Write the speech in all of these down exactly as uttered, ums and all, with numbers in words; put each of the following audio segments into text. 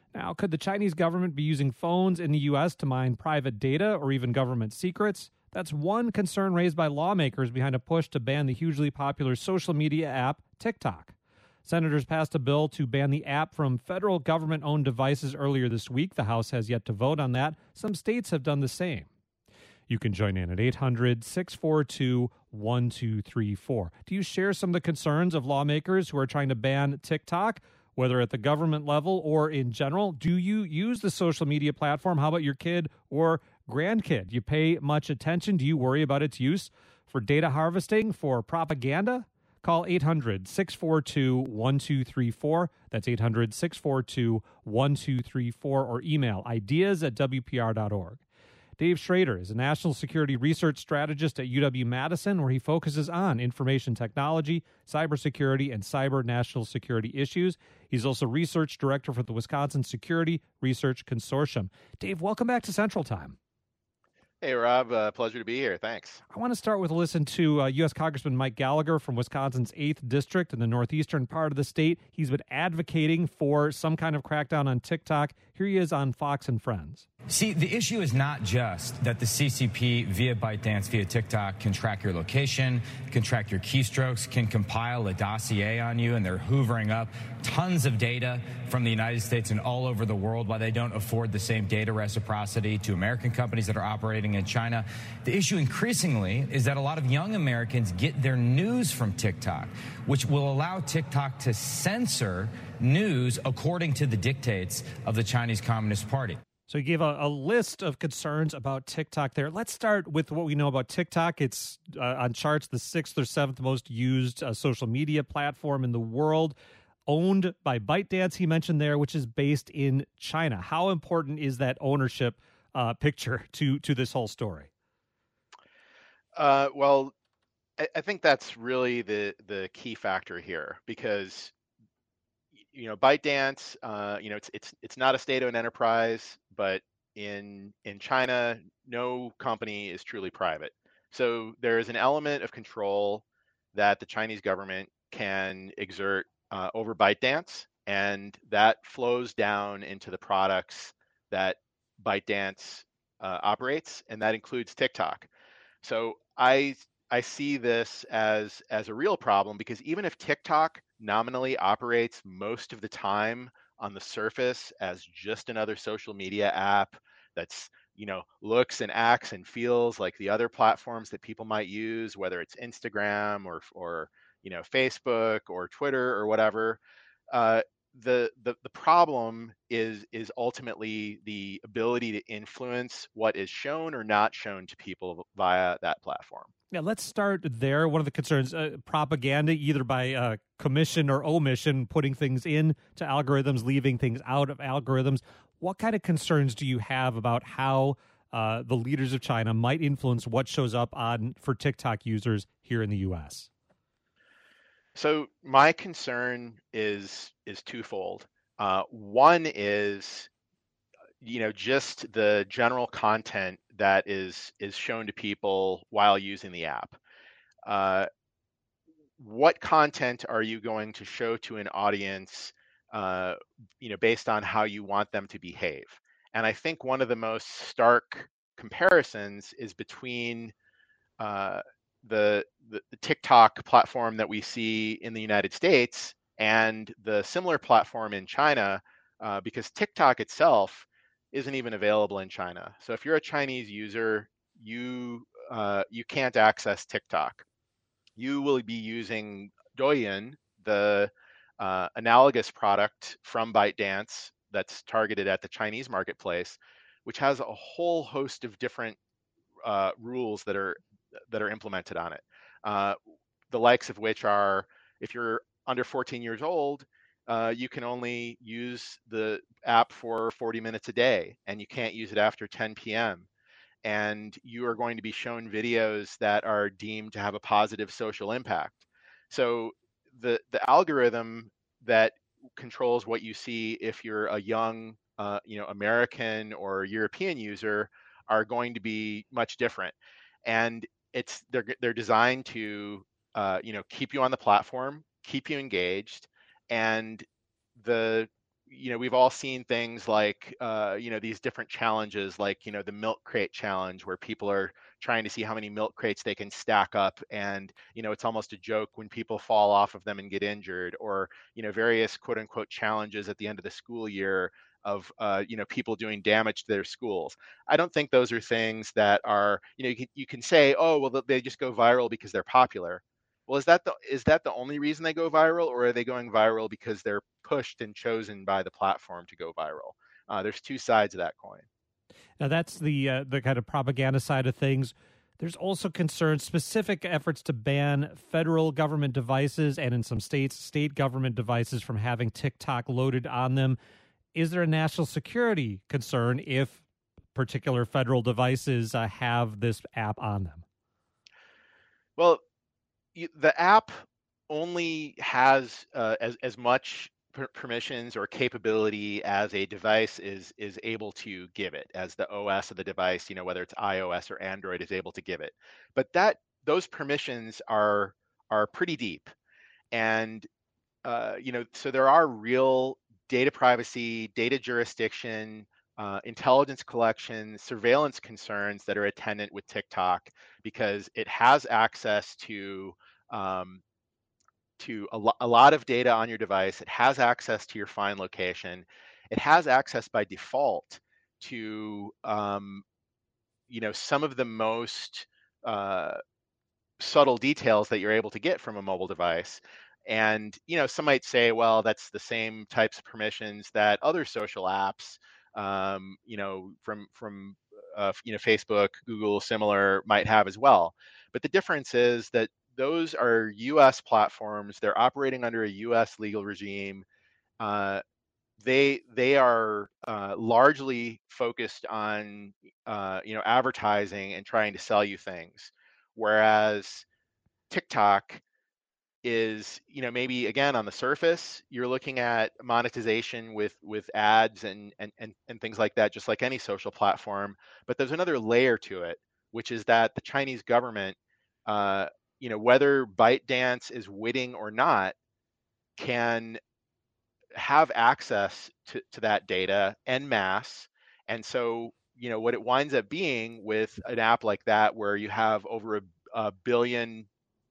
Now, could the Chinese government be using phones in the U S to mine private data or even government secrets? That's one concern raised by lawmakers behind a push to ban the hugely popular social media app TikTok. Senators passed a bill to ban the app from federal government-owned devices earlier this week. The House has yet to vote on that. Some states have done the same. You can join in at eight hundred, six four two, one two three four. Do you share some of the concerns of lawmakers who are trying to ban TikTok, whether at the government level or in general? Do you use the social media platform? How about your kid or grandkid? You pay much attention? Do you worry about its use for data harvesting, for propaganda? Call eight hundred, six four two, one two three four. That's eight hundred, six four two, one two three four, or email ideas at w p r dot org. Dave Schrader is a national security research strategist at U W-Madison, where he focuses on information technology, cybersecurity, and cyber national security issues. He's also research director for the Wisconsin Security Research Consortium. Dave, welcome back to Central Time. Hey, Rob. Uh, pleasure to be here. Thanks. I want to start with a listen to uh, U S Congressman Mike Gallagher from Wisconsin's eighth District in the northeastern part of the state. He's been advocating for some kind of crackdown on TikTok. Here he is on Fox and Friends. See, the issue is not just that the C C P via ByteDance, via TikTok, can track your location, can track your keystrokes, can compile a dossier on you, and they're hoovering up tons of data from the United States and all over the world while they don't afford the same data reciprocity to American companies that are operating in China. The issue increasingly is that a lot of young Americans get their news from TikTok, which will allow TikTok to censor news according to the dictates of the Chinese Communist Party. So you gave a, a list of concerns about TikTok there. Let's start with what we know about TikTok. It's uh, on charts the sixth or seventh most used uh, social media platform in the world, owned by ByteDance, he mentioned there, which is based in China. How important is that ownership uh, picture to, to this whole story? Uh, well, I, I think that's really the, the key factor here, because you know, ByteDance, uh, you know, it's it's it's not a state-owned enterprise, but in in China, no company is truly private. So there is an element of control that the Chinese government can exert uh, over ByteDance, and that flows down into the products that ByteDance uh, operates, and that includes TikTok. So I I see this as as a real problem, because even if TikTok nominally operates most of the time on the surface as just another social media app that's, you know, looks and acts and feels like the other platforms that people might use, whether it's Instagram or or you know, Facebook or Twitter or whatever, uh, the the the problem is is ultimately the ability to influence what is shown or not shown to people via that platform. Yeah, let's start there. One of the concerns, uh, propaganda, either by uh, commission or omission, putting things in to algorithms, leaving things out of algorithms. What kind of concerns do you have about how uh, the leaders of China might influence what shows up on for TikTok users here in the U S? So my concern is is twofold. Uh, one is, you know, just the general content that is is shown to people while using the app. Uh, what content are you going to show to an audience, uh, you know, based on how you want them to behave? And I think one of the most stark comparisons is between uh, the, the the TikTok platform that we see in the United States and the similar platform in China, uh, because TikTok itself isn't even available in China. So if you're a Chinese user, you uh, you can't access TikTok. You will be using Douyin, the uh, analogous product from ByteDance that's targeted at the Chinese marketplace, which has a whole host of different uh, rules that are that are implemented on it. Uh, the likes of which are, if you're under fourteen years old, uh, you can only use the app for forty minutes a day, and you can't use it after ten p.m. And you are going to be shown videos that are deemed to have a positive social impact. So the the algorithm that controls what you see if you're a young, uh, you know, American or European user are going to be much different. And it's they're they're designed to uh, you know, keep you on the platform, keep you engaged, and the you know, we've all seen things like, uh, you know, these different challenges, like, you know, the milk crate challenge, where people are trying to see how many milk crates they can stack up. And, you know, it's almost a joke when people fall off of them and get injured, or, you know, various quote unquote challenges at the end of the school year of, uh, you know, people doing damage to their schools. I don't think those are things that are, you know, you can, you can say, oh, well, they just go viral because they're popular. Well, is that the is that the only reason they go viral, or are they going viral because they're pushed and chosen by the platform to go viral? Uh, there's two sides of that coin. Now, that's the uh, the kind of propaganda side of things. There's also concerns, specific efforts to ban federal government devices and in some states, state government devices from having TikTok loaded on them. Is there a national security concern if particular federal devices uh, have this app on them? Well, the app only has uh, as as much per- permissions or capability as a device is is able to give it, as the O S of the device, you know, whether it's iOS or Android, is able to give it. But that those permissions are are pretty deep, and uh, you know, so there are real data privacy, data jurisdiction, uh, intelligence collection, surveillance concerns that are attendant with TikTok, because it has access to um, to a, lo- a lot of data on your device. It has access to your find location. It has access by default to um, you know, some of the most uh, subtle details that you're able to get from a mobile device. And, you know, some might say, well, that's the same types of permissions that other social apps, um, you know, from from uh, you know, Facebook, Google, similar, might have as well. But the difference is that those are U S platforms. They're operating under a U S legal regime. Uh, they they are uh, largely focused on uh, you know, advertising and trying to sell you things, whereas TikTok is, you know, maybe again on the surface you're looking at monetization with with ads and and and, and things like that, just like any social platform. But there's another layer to it, which is that the Chinese government, uh, you know, whether ByteDance is witting or not, can have access to, to that data en masse. And so, you know, what it winds up being with an app like that, where you have over a, a billion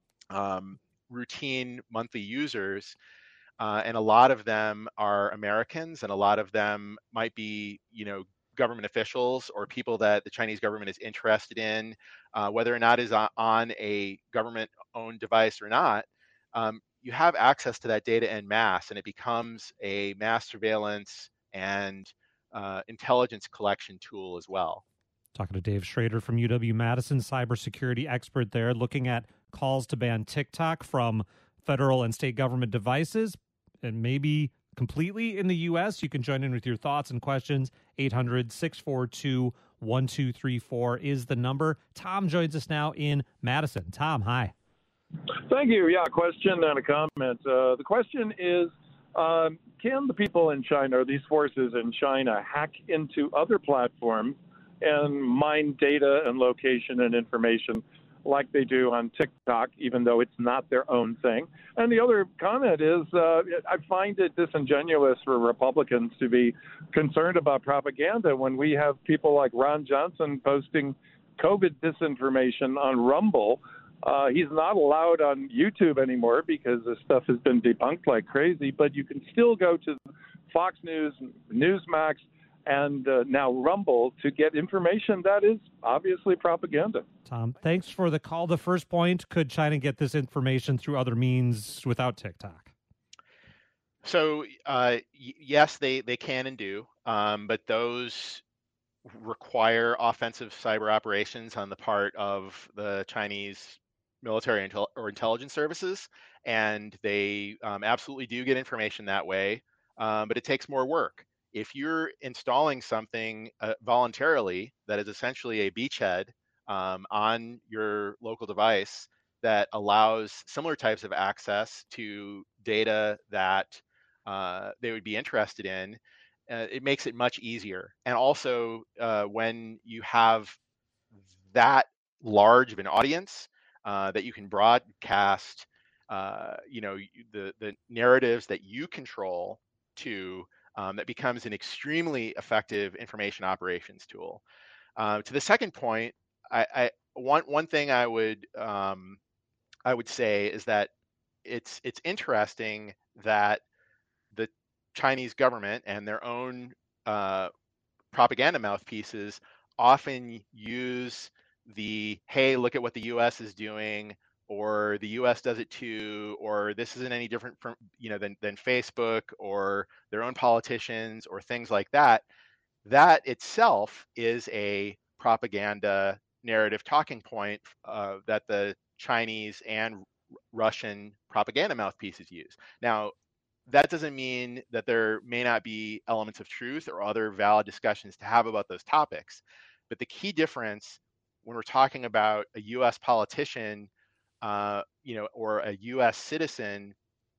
um, routine monthly users, uh, and a lot of them are Americans, and a lot of them might be, you know, government officials or people that the Chinese government is interested in, uh, whether or not is on a government-owned device or not. Um, you have access to that data en masse, and it becomes a mass surveillance and uh, intelligence collection tool as well. Talking to Dave Schrader from U W-Madison, cybersecurity expert there, looking at calls to ban TikTok from federal and state government devices, and maybe completely in the U S. You can join in with your thoughts and questions. eight hundred, six four two, one two three four is the number. Tom joins us now in Madison. Tom, hi. Thank you. Yeah, a question and a comment. Uh, the question is, um, can the people in China, or these forces in China, hack into other platforms and mine data and location and information like they do on TikTok, even though it's not their own thing? And the other comment is, uh, I find it disingenuous for Republicans to be concerned about propaganda when we have people like Ron Johnson posting COVID disinformation on Rumble. Uh, he's not allowed on YouTube anymore because the stuff has been debunked like crazy, but you can still go to Fox News, Newsmax, and uh, now Rumble to get information that is obviously propaganda. Tom, thanks for the call. The first point, could China get this information through other means without TikTok? So uh, y- yes, they, they can and do, um, but those require offensive cyber operations on the part of the Chinese military intel- or intelligence services, and they um, absolutely do get information that way, um, but it takes more work. If you're installing something uh, voluntarily that is essentially a beachhead um, on your local device that allows similar types of access to data that uh, they would be interested in, uh, it makes it much easier. And also, uh, when you have that large of an audience uh, that you can broadcast, uh, you know, the the narratives that you control to, um, that becomes an extremely effective information operations tool. Uh, to the second point, I, I one one thing I would um, I would say is that it's it's interesting that the Chinese government and their own uh, propaganda mouthpieces often use the "hey, look at what the U S is doing," or "the U S does it too," or "this isn't any different from you know than than Facebook," or their own politicians, or things like that. That itself is a propaganda narrative talking point uh, that the Chinese and Russian propaganda mouthpieces use. Now, that doesn't mean that there may not be elements of truth or other valid discussions to have about those topics. But the key difference when we're talking about a U S politician, uh, you know, or a U S citizen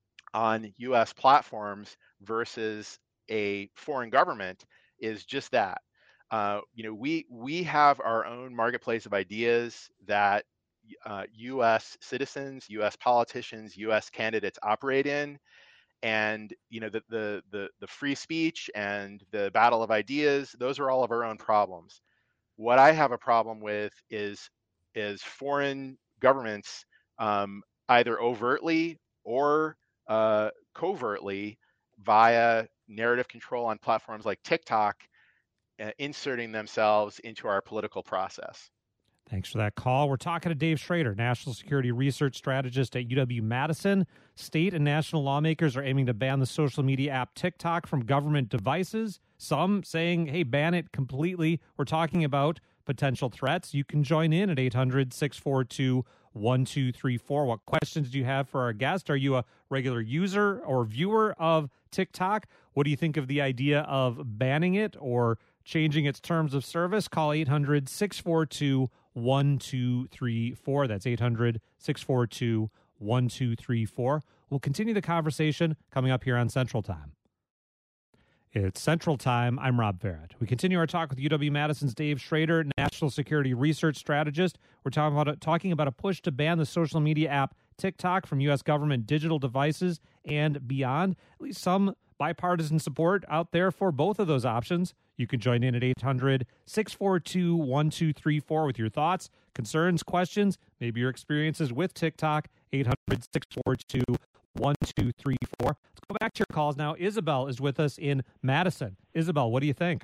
on U S platforms versus a foreign government is just that. Uh, you know, we we have our own marketplace of ideas that uh, U S citizens, U S politicians, U S candidates operate in, and you know the, the the the free speech and the battle of ideas, those are all of our own problems. What I have a problem with is is foreign governments um, either overtly or uh, covertly via narrative control on platforms like TikTok uh, inserting themselves into our political process. Thanks for that call. We're talking to Dave Schrader, National Security Research Strategist at U W-Madison. State and national lawmakers are aiming to ban the social media app TikTok from government devices. Some saying, hey, ban it completely. We're talking about potential threats. You can join in at eight hundred, six four two, one two three four. What questions do you have for our guest? Are you a regular user or viewer of TikTok? What do you think of the idea of banning it or changing its terms of service? Call eight hundred, six four two, one two three four. That's eight hundred, six four two, one two three four. We'll continue the conversation coming up here on Central Time. It's Central Time. I'm Rob Barrett. We continue our talk with U W-Madison's Dave Schrader, National Security Research Strategist. We're talking about, talking about a push to ban the social media app TikTok from U S government digital devices and beyond. At least some bipartisan support out there for both of those options. You can join in at eight hundred, six four two, one two three four with your thoughts, concerns, questions, maybe your experiences with TikTok. eight hundred, six four two, one two three four. Let's go back to your calls now. Isabel is with us in Madison. Isabel, what do you think?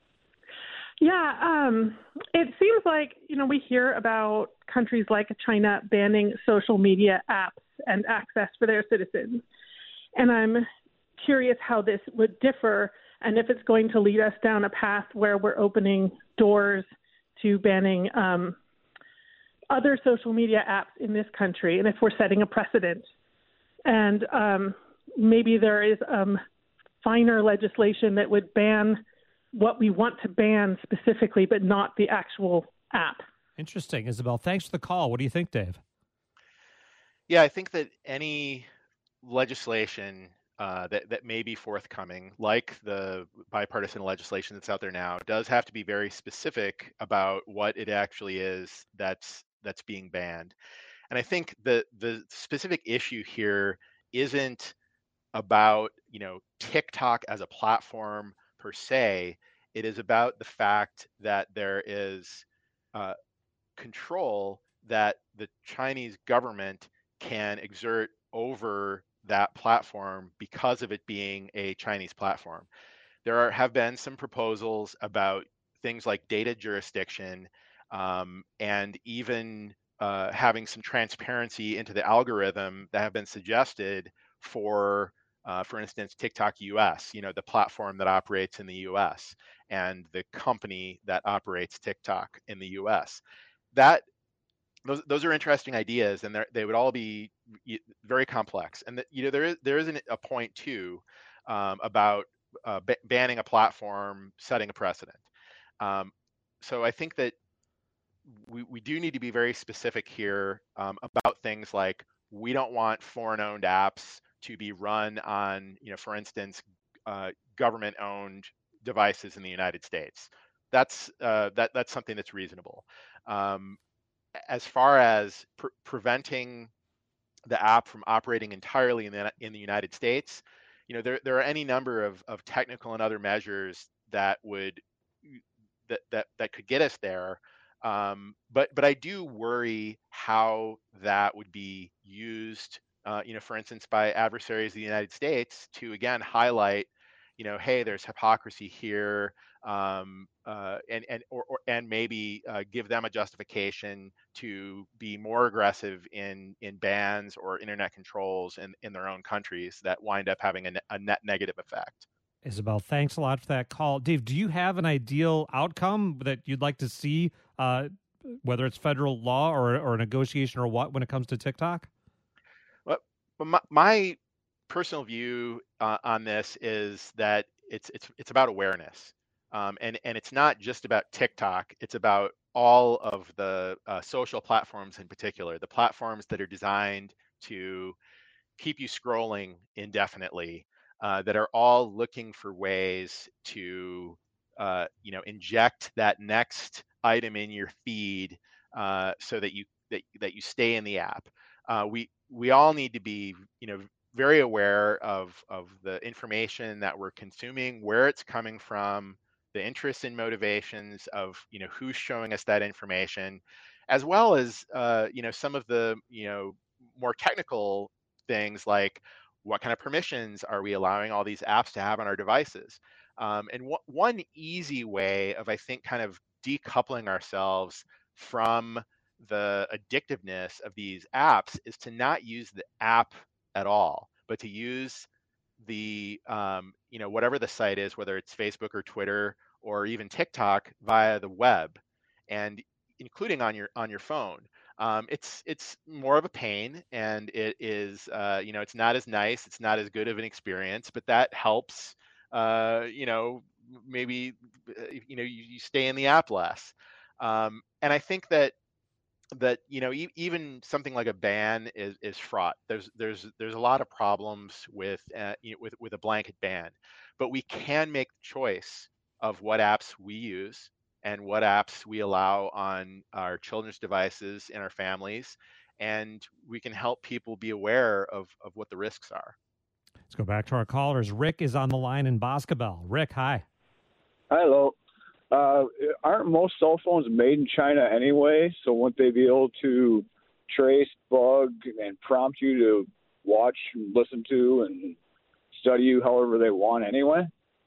Yeah, um, it seems like, you know, we hear about countries like China banning social media apps and access for their citizens. And I'm curious how this would differ and if it's going to lead us down a path where we're opening doors to banning um, other social media apps in this country, and if we're setting a precedent. And um, maybe there is um, finer legislation that would ban what we want to ban specifically, but not the actual app. Interesting, Isabel. Thanks for the call. What do you think, Dave? Yeah, I think that any legislation uh, that, that may be forthcoming, like the bipartisan legislation that's out there now, does have to be very specific about what it actually is that's that's being banned. And I think the the specific issue here isn't about, you know, TikTok as a platform per se. It is about the fact that there is uh, control that the Chinese government can exert over that platform because of it being a Chinese platform. There are, have been some proposals about things like data jurisdiction um, and even uh, having some transparency into the algorithm that have been suggested for, uh, for instance, TikTok U S, you know, the platform that operates in the U S and the company that operates TikTok in the U S. That those those are interesting ideas, and they would all be very complex. And the, you know, there is there is an, a point too um, about uh, b- banning a platform, setting a precedent. Um, so I think that we we do need to be very specific here um, about things like we don't want foreign-owned apps to be run on, you know, for instance, uh, government-owned devices in the United States. That's uh, that that's something that's reasonable. Um, as far as pre- preventing the app from operating entirely in the in the United States, you you know, there there are any number of of technical and other measures that would that that that could get us there. Um, but but I do worry how that would be used, uh, you know, for instance, by adversaries of the United States to again highlight, you know, hey, there's hypocrisy here, um, uh, and and or, or and maybe uh, give them a justification to be more aggressive in in bans or internet controls in in their own countries that wind up having a, ne- a net negative effect. Isabel, thanks a lot for that call. Dave, do you have an ideal outcome that you'd like to see, uh, whether it's federal law or, or negotiation or what, when it comes to TikTok? Well, my, my personal view uh, on this is that it's it's it's about awareness, um, and and it's not just about TikTok. It's about all of the uh, social platforms in particular, the platforms that are designed to keep you scrolling indefinitely, uh, that are all looking for ways to, uh, you know, inject that next item in your feed, uh, so that you that that you stay in the app. Uh, we we all need to be, you know, very aware of of the information that we're consuming, where it's coming from, the interests and motivations of, you know, who's showing us that information, as well as, uh, you know, some of the, you know, more technical things like what kind of permissions are we allowing all these apps to have on our devices. Um, and w- one easy way of, I think, kind of decoupling ourselves from the addictiveness of these apps is to not use the app at all, but to use the, um, you know, whatever the site is, whether it's Facebook or Twitter or even TikTok, via the web, and including on your on your phone. Um, it's it's more of a pain, and it is, uh, you know, it's not as nice, it's not as good of an experience, but that helps, uh, you know, maybe, uh, you know, you, you stay in the app less. Um, and I think that that you know e- even something like a ban is is fraught. There's there's there's a lot of problems with uh, you know, with with a blanket ban, but we can make the choice of what apps we use and what apps we allow on our children's devices in our families, and we can help people be aware of of what the risks are. Let's go back to our callers. Rick is on the line in Boscobel. Rick, hi. Hello. Uh, aren't most cell phones made in China anyway? So wouldn't they be able to trace, bug, and prompt you to watch, listen to, and study you however they want anyway?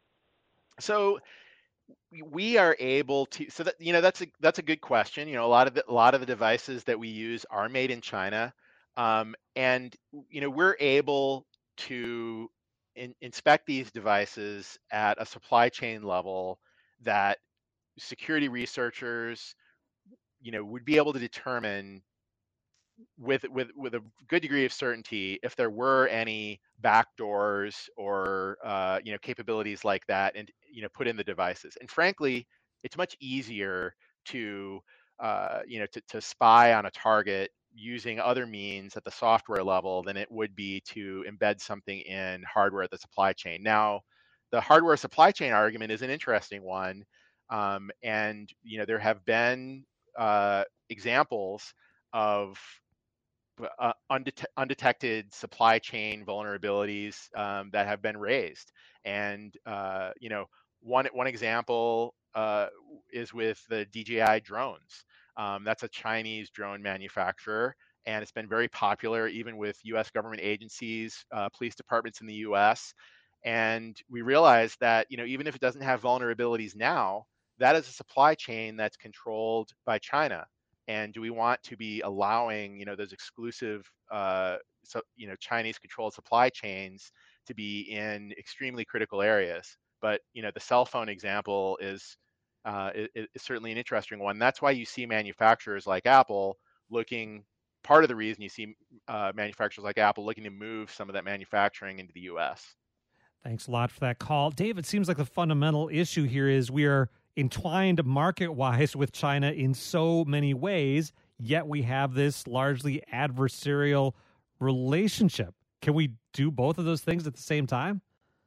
So we are able to. So that, you know, that's a that's a good question. You know, a lot of the, a lot of the devices that we use are made in China, um, and you know, we're able to in, inspect these devices at a supply chain level that security researchers, you know, would be able to determine with with with a good degree of certainty if there were any backdoors or, uh, you know, capabilities like that, and, you know, put in the devices. And frankly, it's much easier to, uh, you know, to, to spy on a target using other means at the software level than it would be to embed something in hardware at the supply chain. Now, the hardware supply chain argument is an interesting one, um, and you know, there have been uh, examples of uh, undete- undetected supply chain vulnerabilities um, that have been raised. And uh, you know, one one example uh, is with the D J I drones. Um, that's a Chinese drone manufacturer, and it's been very popular even with U S government agencies, uh, police departments in the U S. And we realized that, you know, even if it doesn't have vulnerabilities now, that is a supply chain that's controlled by China. And do we want to be allowing, you know, those exclusive, uh, so, you know, Chinese controlled supply chains to be in extremely critical areas? But, you know, the cell phone example is, uh, is, is certainly an interesting one. That's why you see manufacturers like Apple looking, part of the reason you see uh, manufacturers like Apple looking to move some of that manufacturing into the U S. Thanks a lot for that call. Dave, it seems like the fundamental issue here is we are entwined market-wise with China in so many ways, yet we have this largely adversarial relationship. Can we do both of those things at the same time?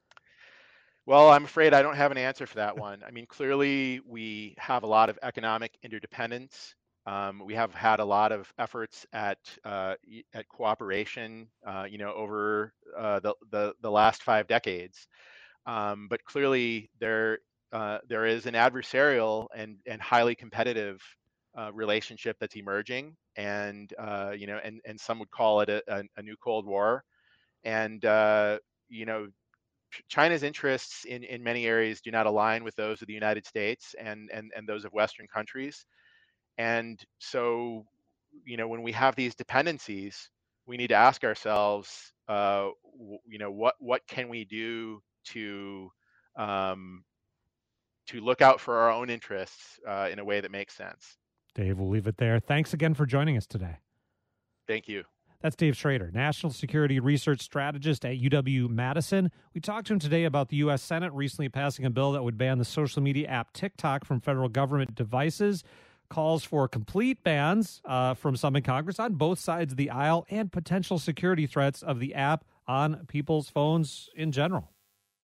Well, I'm afraid I don't have an answer for that one. I mean, clearly we have a lot of economic interdependence Um, we have had a lot of efforts at uh, at cooperation, uh, you know, over uh, the, the the last five decades. Um, but clearly, there uh, there is an adversarial and and highly competitive uh, relationship that's emerging, and uh, you know, and and some would call it a, a, a new Cold War. And uh, you know, China's interests in in many areas do not align with those of the United States and and and those of Western countries. And so, you know, when we have these dependencies, we need to ask ourselves, uh, w- you know, what what can we do to um, to look out for our own interests uh, in a way that makes sense. Dave, we'll leave it there. Thanks again for joining us today. Thank you. That's Dave Schrader, National Security Research Strategist at U W-Madison. We talked to him today about the U S Senate recently passing a bill that would ban the social media app TikTok from federal government devices. Calls for complete bans uh, from some in Congress on both sides of the aisle, and potential security threats of the app on people's phones in general.